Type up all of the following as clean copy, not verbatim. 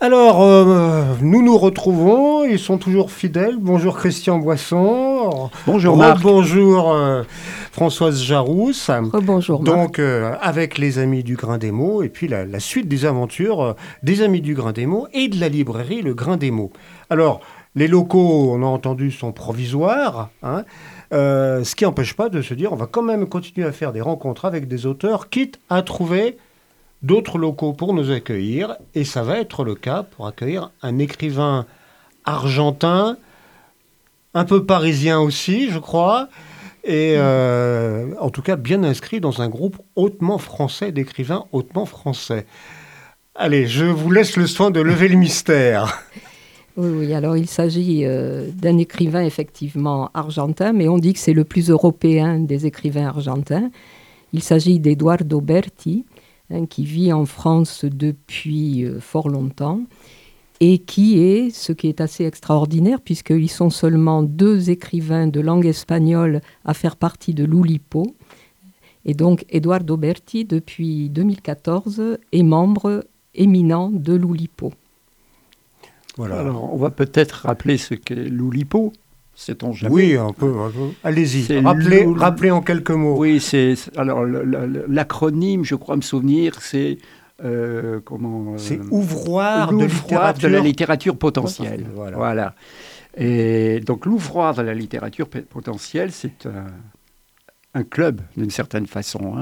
Alors, nous nous retrouvons, ils sont toujours fidèles. Bonjour Christian Boisson. Bonjour Marc. Bonjour Françoise Jarousse. Rebonjour Marc. Donc, avec les Amis du Grain des Mots, et puis la suite des aventures des Amis du Grain des Mots et de la librairie Le Grain des Mots. Alors, les locaux, on a entendu, sont provisoires, hein, ce qui n'empêche pas de se dire on va quand même continuer à faire des rencontres avec des auteurs, quitte à trouver d'autres locaux pour nous accueillir, et ça va être le cas pour accueillir un écrivain argentin, un peu parisien aussi, je crois, et en tout cas bien inscrit dans un groupe hautement français, d'écrivains hautement français. Allez, je vous laisse le soin de lever le mystère. Oui, alors il s'agit d'un écrivain effectivement argentin, mais on dit que c'est le plus européen des écrivains argentins. Il s'agit d'Eduardo Berti, qui vit en France depuis fort longtemps et qui est, ce qui est assez extraordinaire, puisqu'ils sont seulement 2 écrivains de langue espagnole à faire partie de l'Oulipo. Et donc, Eduardo Berti, depuis 2014, est membre éminent de l'Oulipo. Voilà. Alors, on va peut-être rappeler ce qu'est l'Oulipo. Sait-on jamais? Oui, un peu. Allez-y, rappelez en quelques mots. Oui, alors l'acronyme, je crois me souvenir, c'est c'est ouvroir de la littérature potentielle. Voilà. Et donc l'ouvroir de la littérature potentielle, c'est un club d'une certaine façon,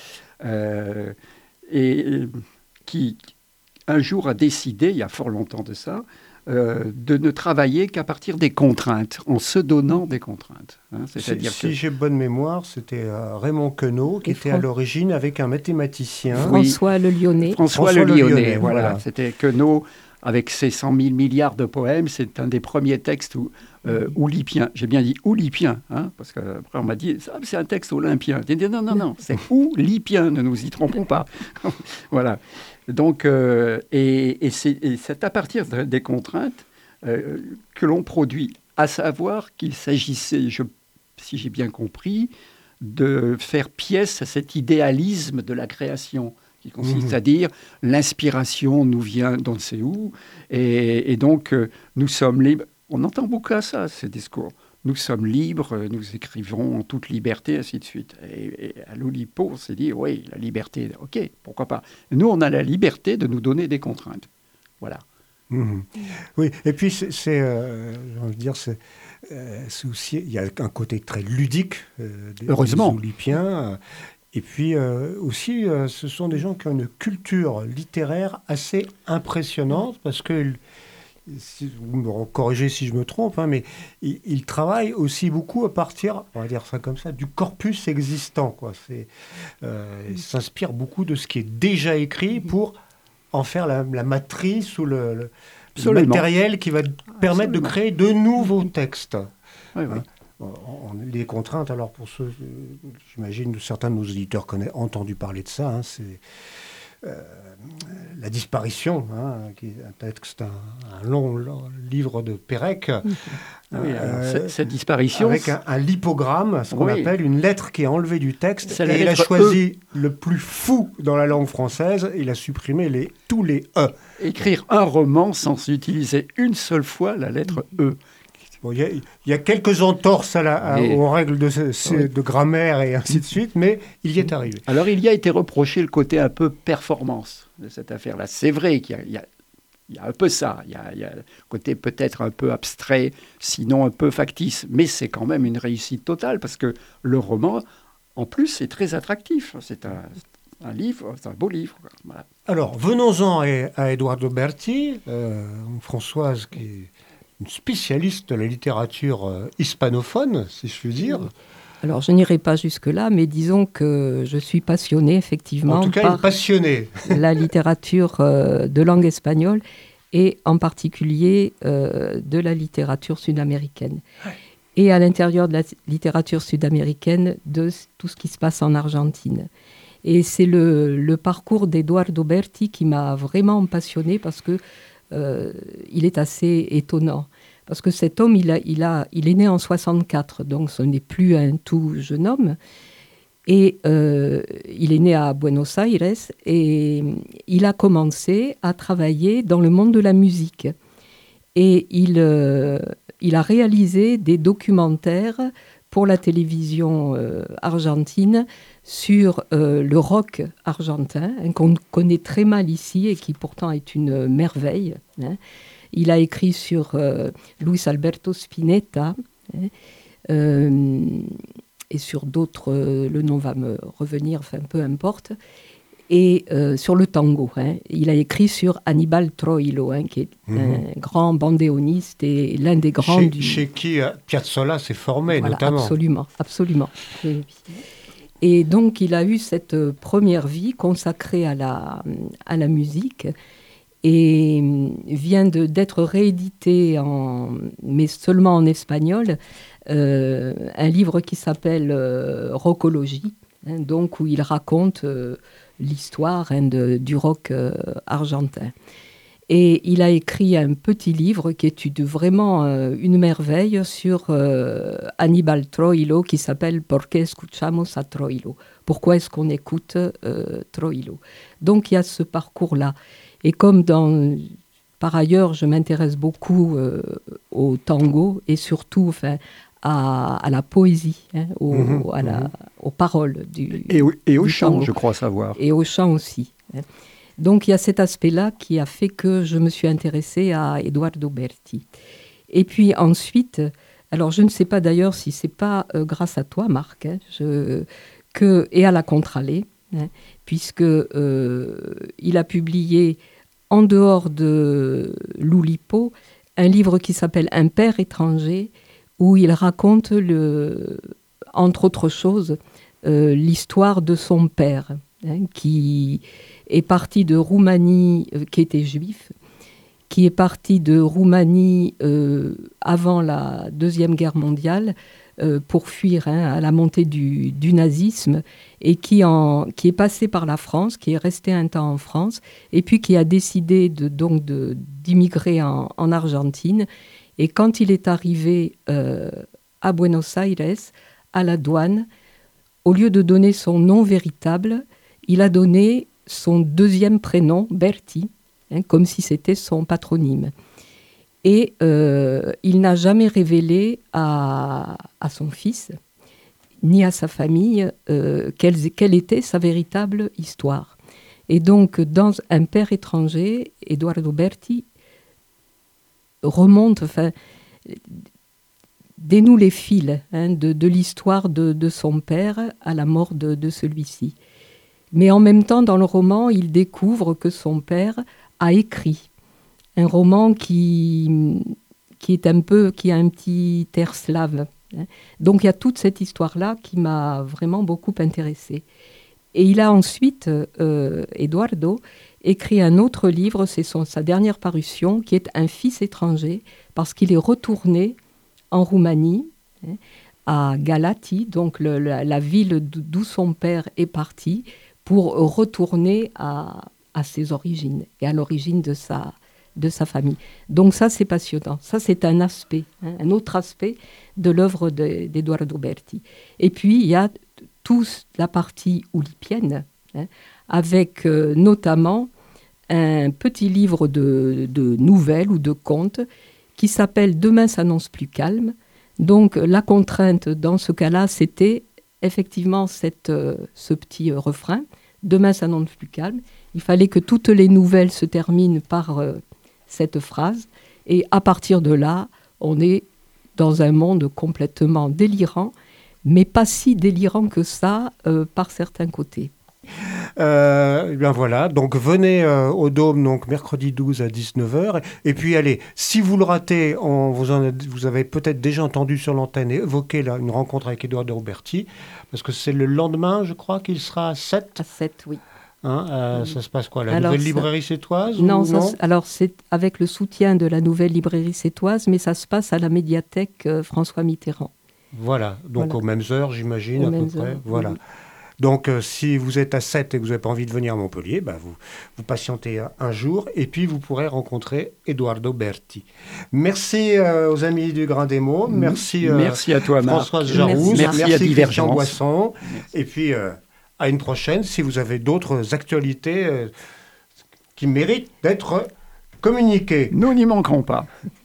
et qui un jour a décidé, il y a fort longtemps de ça, de ne travailler qu'à partir des contraintes, en se donnant des contraintes. C'est-à-dire si j'ai bonne mémoire, c'était Raymond Queneau qui était à l'origine avec un mathématicien. François Le Lyonnais. François Le Lyonnais, voilà. C'était Queneau avec ses 100 000 milliards de poèmes. C'est un des premiers textes oulipien. J'ai bien dit oulipien, parce qu'après on m'a dit c'est un texte olympien. J'ai dit non, c'est oulipien, ne nous y trompons pas. Voilà. Donc, c'est à partir des contraintes que l'on produit, à savoir qu'il s'agissait, si j'ai bien compris, de faire pièce à cet idéalisme de la création, qui consiste à dire l'inspiration nous vient d'on ne sait où, et donc nous sommes libres. On entend beaucoup ça, ces discours. Nous sommes libres, nous écrivons en toute liberté, ainsi de suite. Et à l'Oulipo, on s'est dit, oui, la liberté, ok, pourquoi pas. Nous, on a la liberté de nous donner des contraintes. Voilà. Oui, et puis, j'ai envie de dire, c'est aussi, il y a un côté très ludique des Oulipiens. Et puis aussi, ce sont des gens qui ont une culture littéraire assez impressionnante, parce que vous me corrigez si je me trompe, mais il travaille aussi beaucoup à partir, on va dire ça comme ça, du corpus existant, quoi. Il s'inspire beaucoup de ce qui est déjà écrit pour en faire la matrice ou le matériel qui va permettre de créer de nouveaux textes. Oui. Les contraintes, alors pour ceux, j'imagine certains de nos auditeurs ont entendu parler de ça, c'est La disparition, qui est un texte, un long livre de Pérec. Cette disparition... Avec un lipogramme, ce qu'on appelle une lettre qui est enlevée du texte. Et il a choisi le plus fou dans la langue française, il a supprimé tous les E. Écrire un roman sans utiliser une seule fois la lettre E. Bon, il y a quelques entorses aux règles de grammaire et ainsi de suite, mais il y est arrivé. Alors, il y a été reproché le côté un peu performance de cette affaire-là. C'est vrai qu'il y a un peu ça. Il y a le côté peut-être un peu abstrait, sinon un peu factice. Mais c'est quand même une réussite totale, parce que le roman, en plus, est très attractif. C'est un livre, c'est un beau livre. Voilà. Alors, venons-en à Eduardo Berti, Françoise qui est une spécialiste de la littérature hispanophone, si je puis dire. Alors, je n'irai pas jusque-là, mais disons que je suis passionnée, effectivement, en tout cas, par la littérature de langue espagnole et en particulier de la littérature sud-américaine. Et à l'intérieur de la littérature sud-américaine, de tout ce qui se passe en Argentine. Et c'est le parcours d'Eduardo Berti qui m'a vraiment passionnée, parce que il est assez étonnant. Parce que cet homme, il est né en 64, donc ce n'est plus un tout jeune homme. Et il est né à Buenos Aires et il a commencé à travailler dans le monde de la musique. Et il a réalisé des documentaires pour la télévision argentine sur le rock argentin, qu'on connaît très mal ici et qui pourtant est une merveille. Hein. Il a écrit sur Luis Alberto Spinetta, et sur d'autres, le nom va me revenir, enfin peu importe, et sur le tango. Hein. Il a écrit sur Aníbal Troilo, hein, qui est un grand bandéoniste et l'un des grands chez qui Piazzolla s'est formé, voilà, notamment. Absolument, absolument. Et donc, il a eu cette première vie consacrée à la musique et vient d'être réédité, mais seulement en espagnol, un livre qui s'appelle Rockologie, hein, donc où il raconte l'histoire du rock argentin. Et il a écrit un petit livre qui est vraiment une merveille sur Aníbal Troilo qui s'appelle ¿Por qué escuchamos a Troilo? Pourquoi est-ce qu'on écoute Troilo? Donc il y a ce parcours-là. Et comme par ailleurs, je m'intéresse beaucoup au tango et surtout à la poésie, hein, aux paroles et au du chant, tango. Je crois savoir. Et au chant aussi. Hein. Donc il y a cet aspect-là qui a fait que je me suis intéressée à Eduardo Berti. Et puis ensuite, alors je ne sais pas d'ailleurs si c'est pas grâce à toi, Marc, hein, et à la Contralée, hein, puisque il a publié en dehors de l'Oulipo un livre qui s'appelle Un père étranger, où il raconte entre autres choses l'histoire de son père, hein, qui est parti de Roumanie, qui était juif, qui est parti de Roumanie avant la Deuxième Guerre mondiale pour fuir à la montée du nazisme et qui est passé par la France, qui est resté un temps en France et puis qui a décidé d'immigrer en Argentine. Et quand il est arrivé à Buenos Aires, à la douane, au lieu de donner son nom véritable, il a donné son deuxième prénom, Berti, hein, comme si c'était son patronyme. Et il n'a jamais révélé à son fils, ni à sa famille, quelle était sa véritable histoire. Et donc, dans Un père étranger, Eduardo Berti dénoue les fils, hein, de l'histoire de son père à la mort de celui-ci. Mais en même temps, dans le roman, il découvre que son père a écrit un roman qui a un petit air slave. Hein. Donc il y a toute cette histoire-là qui m'a vraiment beaucoup intéressée. Et il a ensuite, Eduardo, écrit un autre livre, c'est sa dernière parution, qui est Un fils étranger, parce qu'il est retourné en Roumanie, hein, à Galati, donc la ville d'où son père est parti, pour retourner à ses origines et à l'origine de sa famille. Donc ça, c'est passionnant. Ça, c'est un aspect, hein, un autre aspect de l'œuvre d'Eduardo Berti. Et puis, il y a toute la partie oulipienne, hein, avec notamment un petit livre de nouvelles ou de contes qui s'appelle « Demain s'annonce plus calme ». Donc, la contrainte dans ce cas-là, c'était effectivement ce petit refrain « Demain s'annonce plus calme ». Il fallait que toutes les nouvelles se terminent par cette phrase. Et à partir de là, on est dans un monde complètement délirant, mais pas si délirant que ça par certains côtés. Bien voilà, donc venez au Dôme donc mercredi 12 à 19h. Et puis allez, si vous le ratez, vous avez peut-être déjà entendu sur l'antenne évoquer une rencontre avec Eduardo Berti, parce que c'est le lendemain, je crois, qu'il sera à 7. À 7, oui. Hein, ça se passe quoi, la nouvelle librairie sétoise Non, non alors c'est avec le soutien de la nouvelle librairie sétoise, mais ça se passe à la médiathèque François Mitterrand. Voilà, donc aux mêmes heures, j'imagine, à peu près. Voilà. Donc, si vous êtes à Sète et que vous n'avez pas envie de venir à Montpellier, vous patientez un jour et puis vous pourrez rencontrer Edoardo Berti. Merci aux amis du Grain des Mots. Merci à toi, Françoise Jaroux. Merci à Christian Divergence. Boisson. Et puis, à une prochaine, si vous avez d'autres actualités qui méritent d'être communiquées. Nous n'y manquerons pas.